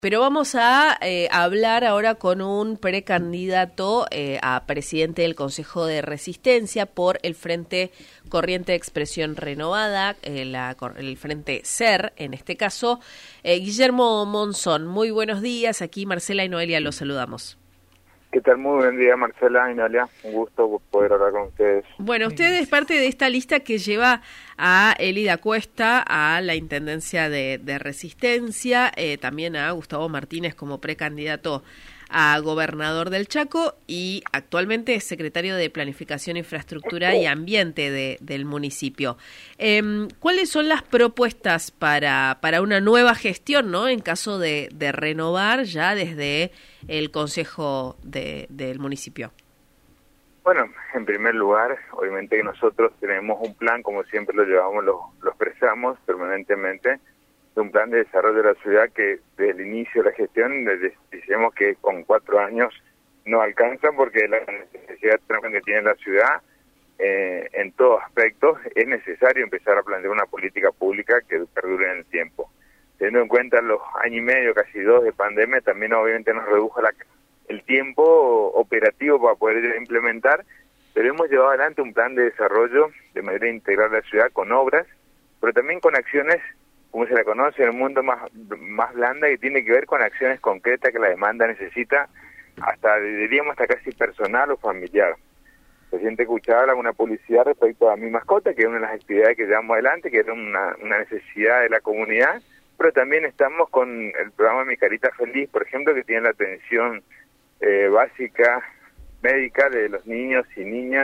Pero vamos a hablar ahora con un precandidato a presidente del Consejo de Resistencia por el Frente Corriente de Expresión Renovada, el Frente SER, en este caso, Guillermo Monzón. Muy buenos días, aquí Marcela y Noelia los saludamos. ¿Qué tal? Muy buen día, Marcela y Noelia. Un gusto poder hablar con ustedes. Bueno, usted es parte de esta lista que lleva a Elida Cuesta a la Intendencia de Resistencia, también a Gustavo Martínez como precandidato a gobernador del Chaco y actualmente es secretario de Planificación, Infraestructura y Ambiente del municipio. ¿Cuáles son las propuestas para una nueva gestión, ¿no? En caso de renovar ya desde el Consejo del municipio. Bueno, en primer lugar, obviamente que nosotros tenemos un plan, como siempre lo llevamos, lo expresamos permanentemente, de un plan de desarrollo de la ciudad que desde el inicio de la gestión decimos que con 4 años no alcanza porque la necesidad que tiene la ciudad en todos aspectos es necesario empezar a plantear una política pública que perdure en el tiempo. Teniendo en cuenta los años y medio, casi 2 de pandemia, también obviamente nos redujo el tiempo operativo para poder implementar, pero hemos llevado adelante un plan de desarrollo de manera integral de la ciudad con obras, pero también con acciones, como se la conoce en el mundo más blanda, que tiene que ver con acciones concretas que la demanda necesita, diríamos hasta casi personal o familiar. Recién escuchaba alguna publicidad respecto a Mi Mascota, que es una de las actividades que llevamos adelante, que era una necesidad de la comunidad, pero también estamos con el programa Mi Carita Feliz, por ejemplo, que tiene la atención básica médica de los niños y niñas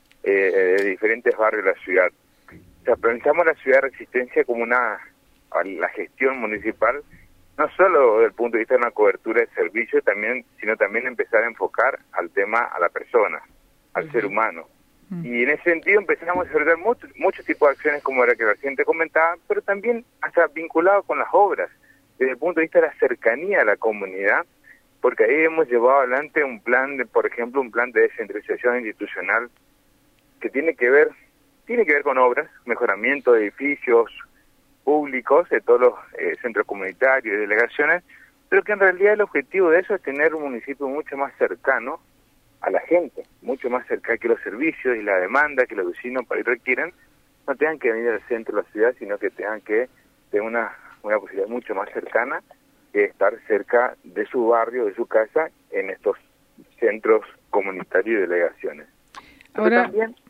de diferentes barrios de la ciudad. O sea, pensamos la ciudad de Resistencia como la gestión municipal, no solo desde el punto de vista de una cobertura de servicios, sino también empezar a enfocar al tema a la persona, al ser humano. Y en ese sentido empezamos a desarrollar muchos tipos de acciones como la que recién te comentaba, pero también hasta vinculado con las obras, desde el punto de vista de la cercanía a la comunidad, porque ahí hemos llevado adelante un plan por ejemplo, un plan de descentralización institucional que tiene que ver con obras, mejoramiento de edificios públicos de todos los centros comunitarios y delegaciones, pero que en realidad el objetivo de eso es tener un municipio mucho más cercano a la gente, mucho más cerca que los servicios y la demanda que los vecinos requieren, no tengan que venir al centro de la ciudad, sino que tengan que tener una posibilidad mucho más cercana que estar cerca de su barrio, de su casa, en estos centros comunitarios y delegaciones. Ahora,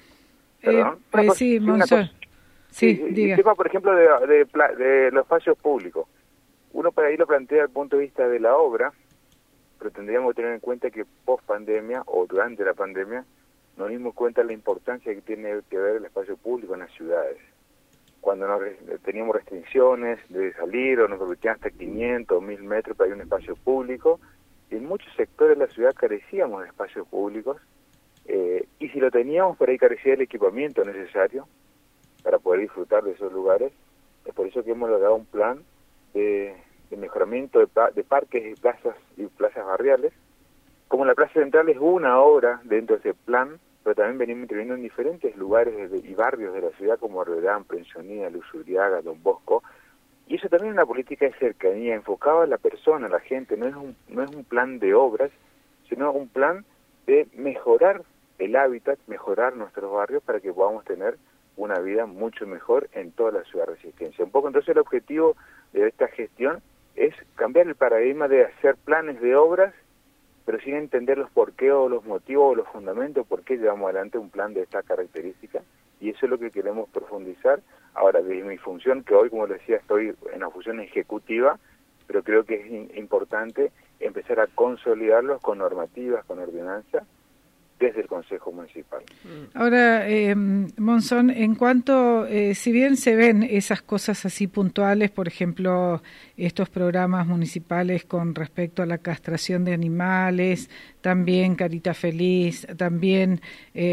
sí, Monzón. Sí, diga. El tema, por ejemplo, de los espacios públicos. Uno para ahí lo plantea desde el punto de vista de la obra, pero tendríamos que tener en cuenta que post pandemia o durante la pandemia nos dimos cuenta de la importancia que tiene que ver el espacio público en las ciudades. Cuando teníamos restricciones de salir o nos permitían hasta 500 o 1000 metros para ir a un espacio público, y en muchos sectores de la ciudad carecíamos de espacios públicos, y si lo teníamos, por ahí carecía el equipamiento necesario para poder disfrutar de esos lugares. Es por eso que hemos logrado un plan de mejoramiento de parques y plazas barriales. Como la Plaza Central es una obra dentro de ese plan, pero también venimos interviniendo en diferentes lugares y barrios de la ciudad como Arberán, Pensionía, Luz Uriaga, Don Bosco, y eso también es una política de cercanía, enfocada a la persona, a la gente. No es un plan de obras, sino un plan de mejorar el hábitat, mejorar nuestros barrios para que podamos tener una vida mucho mejor en toda la ciudad de Resistencia. Un poco entonces el objetivo de esta gestión es cambiar el paradigma de hacer planes de obras, pero sin entender los porqué o los motivos o los fundamentos por qué llevamos adelante un plan de esta característica, y eso es lo que queremos profundizar. Ahora, desde mi función, que hoy, como les decía, estoy en la función ejecutiva, pero creo que es importante empezar a consolidarlos con normativas, con ordenanza, desde el Consejo Municipal. Ahora, Monzón, en cuanto, si bien se ven esas cosas así puntuales, por ejemplo, estos programas municipales con respecto a la castración de animales, también Carita Feliz, también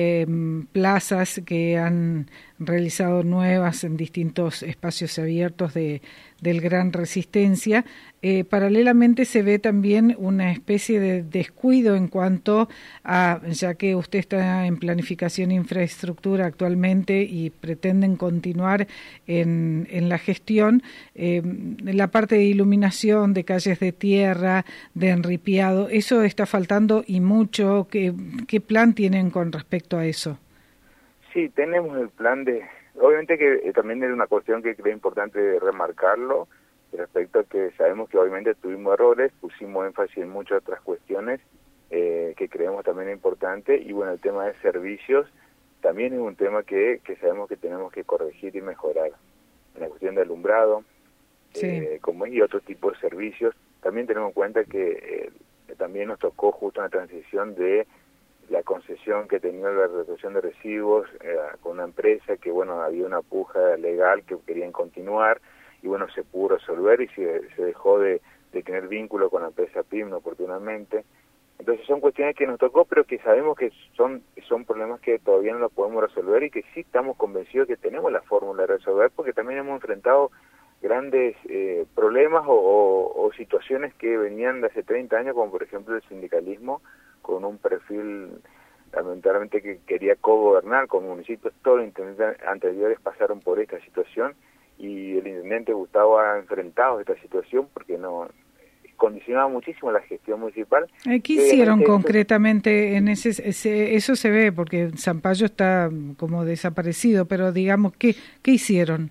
plazas que han realizado nuevas en distintos espacios abiertos del Gran Resistencia, paralelamente se ve también una especie de descuido en cuanto a, ya que usted está en planificación e infraestructura actualmente y pretenden continuar en la gestión, la parte de iluminación, de calles de tierra, de enripiado, eso está faltando y mucho. ¿Qué plan tienen con respecto a eso? Sí, tenemos el plan obviamente que también es una cuestión que creo importante remarcarlo, respecto a que sabemos que obviamente tuvimos errores, pusimos énfasis en muchas otras cuestiones que creemos también importante, y bueno, el tema de servicios también es un tema que sabemos que tenemos que corregir y mejorar. En la cuestión de alumbrado, sí, como y otro tipo de servicios, también tenemos en cuenta que también nos tocó justo una transición de la concesión que tenía la recolección de residuos con una empresa que, bueno, había una puja legal que querían continuar, y bueno, se pudo resolver y se dejó de tener vínculo con la empresa PIM oportunamente. Entonces son cuestiones que nos tocó, pero que sabemos que son problemas que todavía no los podemos resolver, y que sí estamos convencidos que tenemos la fórmula de resolver, porque también hemos enfrentado grandes problemas o situaciones que venían de hace 30 años, como por ejemplo el sindicalismo, con un perfil lamentablemente que quería cogobernar con municipios. Todos los intendentes anteriores pasaron por esta situación, y el intendente Gustavo ha enfrentado esta situación porque no condicionaba muchísimo la gestión municipal. ¿Qué hicieron concretamente en eso se ve, porque Zampayo está como desaparecido, pero digamos, ¿qué hicieron?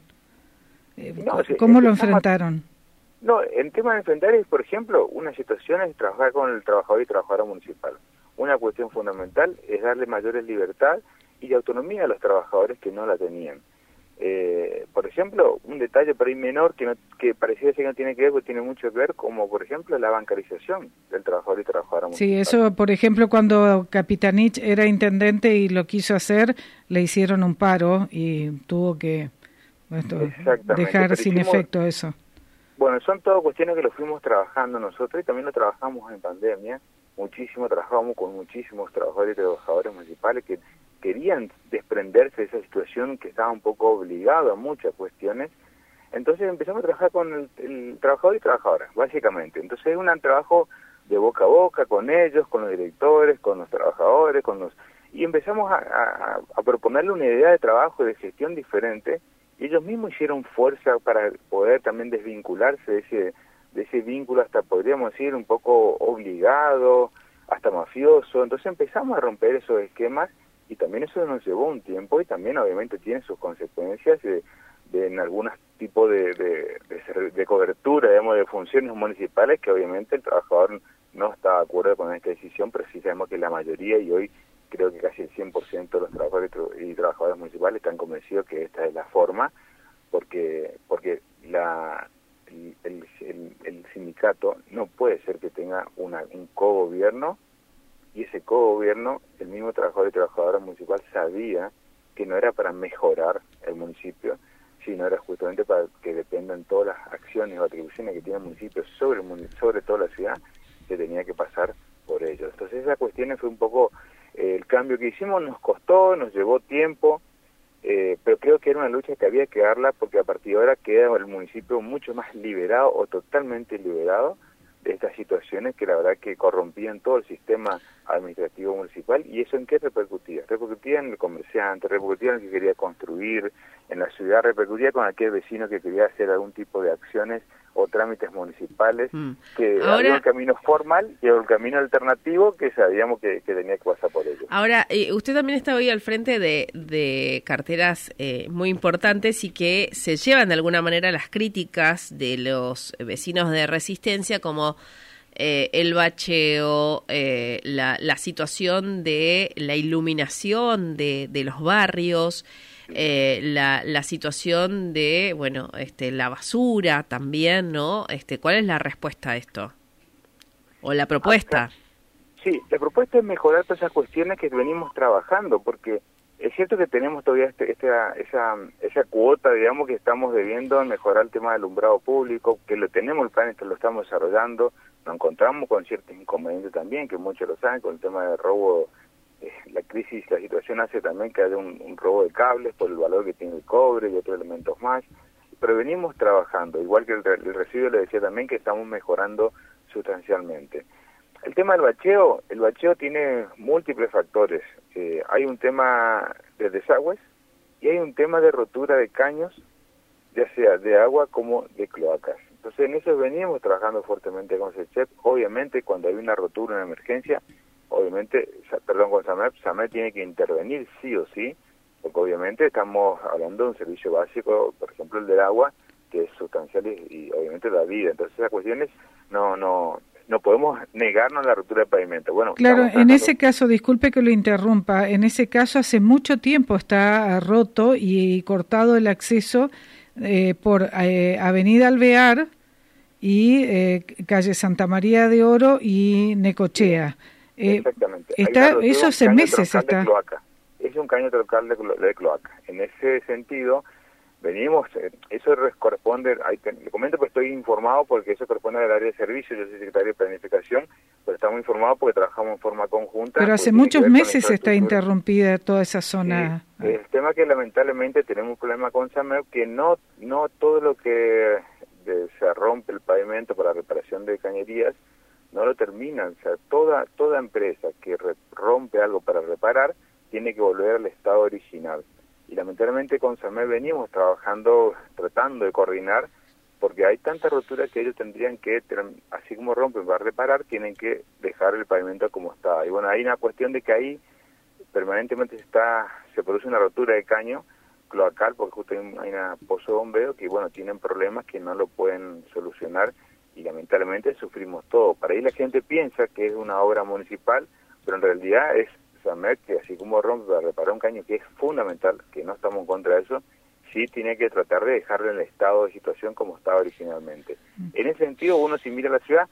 ¿Cómo lo enfrentaron? No, el tema de enfrentar es, por ejemplo, una situación es trabajar con el trabajador y trabajadora municipal. Una cuestión fundamental es darle mayores libertad y autonomía a los trabajadores que no la tenían. Por ejemplo, un detalle por ahí menor que parecía que no tiene que ver, pero tiene mucho que ver, como por ejemplo la bancarización del trabajador y trabajadora municipal. Sí, eso, por ejemplo, cuando Capitanich era intendente y lo quiso hacer, le hicieron un paro y tuvo que dejar sin efecto eso. Bueno, son todas cuestiones que lo fuimos trabajando nosotros, y también lo trabajamos en pandemia, muchísimo, trabajamos con muchísimos trabajadores y trabajadoras municipales que querían desprenderse de esa situación, que estaba un poco obligado a muchas cuestiones. Entonces empezamos a trabajar con el trabajador y trabajadora, básicamente. Entonces es un trabajo de boca a boca con ellos, con los directores, con los trabajadores, y empezamos a proponerle una idea de trabajo y de gestión diferente, y ellos mismos hicieron fuerza para poder también desvincularse de ese vínculo, hasta podríamos decir un poco obligado, hasta mafioso. Entonces empezamos a romper esos esquemas, y también eso nos llevó un tiempo, y también obviamente tiene sus consecuencias en algunos tipos de cobertura, digamos, de funciones municipales, que obviamente el trabajador no está de acuerdo con esta decisión, pero sí sabemos que la mayoría, y hoy creo que casi el 100% de los trabajadores y trabajadoras municipales están convencidos que esta es la forma, porque el sindicato no puede ser que tenga un cogobierno, y ese cogobierno, el mismo trabajador y trabajadora municipal sabía que no era para mejorar el municipio, sino era justamente para que dependan todas las acciones o atribuciones que tiene el municipio sobre toda la ciudad, que tenía que pasar por ellos. Entonces esa cuestión fue un poco el cambio que hicimos. Nos costó, nos llevó tiempo, pero creo que era una lucha que había que darla, porque a partir de ahora queda el municipio mucho más liberado, o totalmente liberado de estas situaciones que la verdad que corrompían todo el sistema administrativo municipal. ¿Y eso en qué repercutía? Repercutía en el comerciante, repercutía en el que quería construir en la ciudad, repercutía con aquel vecino que quería hacer algún tipo de acciones o trámites municipales, que había un camino formal y el camino alternativo que sabíamos que tenía que pasar por ello. Ahora, usted también está hoy al frente de carteras muy importantes, y que se llevan de alguna manera las críticas de los vecinos de Resistencia, como el bacheo, la situación de la iluminación de los barrios, la situación de, bueno, la basura también, ¿no? ¿Cuál es la respuesta a esto? ¿O la propuesta? Sí, la propuesta es mejorar todas esas cuestiones que venimos trabajando, porque es cierto que tenemos todavía esa cuota, digamos, que estamos debiendo en mejorar el tema del alumbrado público, que lo tenemos el plan, que lo estamos desarrollando. Nos encontramos con ciertos inconvenientes también, que muchos lo saben, con el tema del robo. La crisis, la situación hace también que haya un robo de cables por el valor que tiene el cobre y otros elementos más. pero venimos trabajando, igual que el residuo le decía también que estamos mejorando sustancialmente. El tema del bacheo, el bacheo tiene múltiples factores. Hay un tema de desagües y hay un tema de rotura de caños, ya sea de agua como de cloacas. Entonces en eso venimos trabajando fuertemente con SECHEP. Obviamente cuando hay una rotura, una emergencia, obviamente, con SAMEP tiene que intervenir sí o sí, porque obviamente estamos hablando de un servicio básico, por ejemplo el del agua, que es sustancial y obviamente da vida. Entonces esas cuestiones no podemos negarnos la rotura de pavimento. Bueno, claro, en ese caso, disculpe que lo interrumpa, en ese caso hace mucho tiempo está roto y cortado el acceso por Avenida Alvear y calle Santa María de Oro y Necochea. Exactamente. Eso hace meses está. Es un caño troncal de cloaca. En ese sentido, venimos, eso corresponde, le comento que estoy informado porque eso corresponde al área de servicios, yo soy secretario de planificación, pero estamos informados porque trabajamos en forma conjunta. Pero hace muchos meses está interrumpida toda esa zona. Sí, el tema que lamentablemente tenemos un problema con SAMEP, que no todo lo que se rompe el pavimento para reparación de cañerías, no lo terminan. O sea, toda empresa que rompe algo para reparar, tiene que volver al estado original. Y lamentablemente con SAMEP venimos trabajando, tratando de coordinar, porque hay tanta rotura que ellos tendrían que, así como rompen para reparar, tienen que dejar el pavimento como está. Y bueno, hay una cuestión de que ahí permanentemente se produce una rotura de caño cloacal, porque justo hay una pozo de bombeo que, bueno, tienen problemas que no lo pueden solucionar y lamentablemente sufrimos todo. Para ahí la gente piensa que es una obra municipal, pero en realidad es SAMEP, que así como rompe para reparar un caño, que es fundamental, que no estamos en contra de eso, sí tiene que tratar de dejarlo en el estado de situación como estaba originalmente. En ese sentido, uno si mira la ciudad,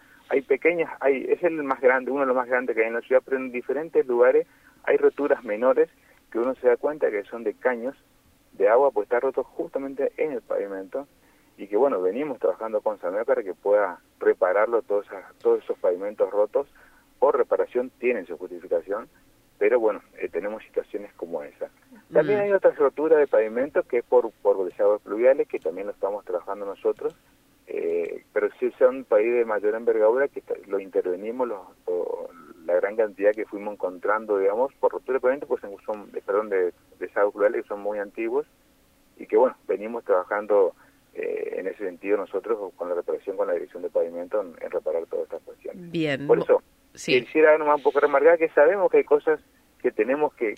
es el más grande, uno de los más grandes que hay en la ciudad, pero en diferentes lugares hay roturas menores que uno se da cuenta que son de caños de agua, pues está roto justamente en el pavimento, y que bueno, venimos trabajando con SAMEP para que pueda repararlo, todos esos pavimentos rotos por reparación tienen su justificación, pero bueno, tenemos situaciones como esa. También hay otras roturas de pavimento que es por desagües pluviales, que también lo estamos trabajando nosotros, pero sí son un país de mayor envergadura que lo intervenimos, la gran cantidad que fuimos encontrando, digamos, por rotura de pavimento, pues de desagües pluviales que son muy antiguos, y que bueno, venimos trabajando en ese sentido nosotros con la reparación, con la dirección de pavimento en reparar todas estas cuestiones. Bien. Por eso, sí. Quisiera nomás un poco remarcar que sabemos que hay cosas que tenemos que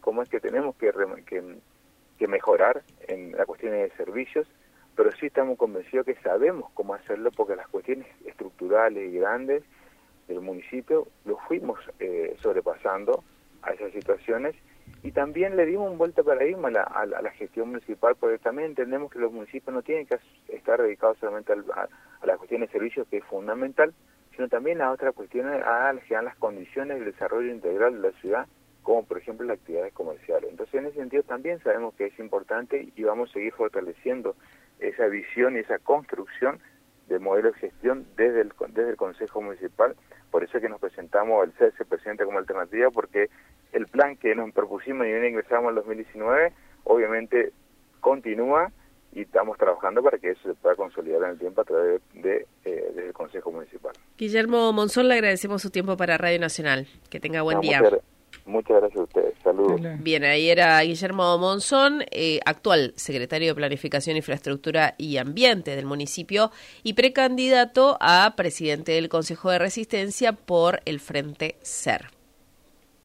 mejorar en las cuestiones de servicios, pero sí estamos convencidos que sabemos cómo hacerlo, porque las cuestiones estructurales y grandes del municipio lo fuimos sobrepasando a esas situaciones, y también le dimos un vuelta de paradigma a la gestión municipal, porque también entendemos que los municipios no tienen que estar dedicados solamente a las cuestiones de servicios, que es fundamental, sino también a otras cuestiones, a las condiciones del desarrollo integral de la ciudad, como por ejemplo las actividades comerciales. Entonces en ese sentido también sabemos que es importante y vamos a seguir fortaleciendo esa visión y esa construcción de modelo de gestión desde el Consejo Municipal. Por eso es que nos presentamos, el CES se presenta como alternativa, porque el plan que nos propusimos y bien ingresamos en 2019, obviamente continúa, y estamos trabajando para que eso se pueda consolidar en el tiempo a través desde el Consejo Municipal. Guillermo Monzón, le agradecemos su tiempo para Radio Nacional. Que tenga buen día. Muchas gracias a ustedes. Saludos. Bien, ahí era Guillermo Monzón, actual secretario de Planificación, Infraestructura y Ambiente del municipio y precandidato a presidente del Consejo de Resistencia por el Frente SER.